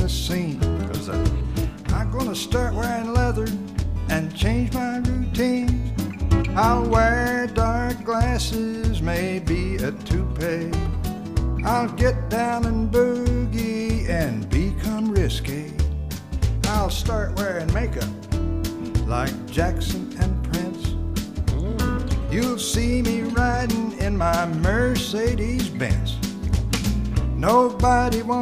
the scene. 'Cause I'm gonna start wearing leather and change my routine. I'll wear dark glasses, maybe a toupee. I'll get down and boogie and become risque. I'll start wearing makeup like Jackson and Prince. You'll see me riding in my Mercedes-Benz. Nobody wants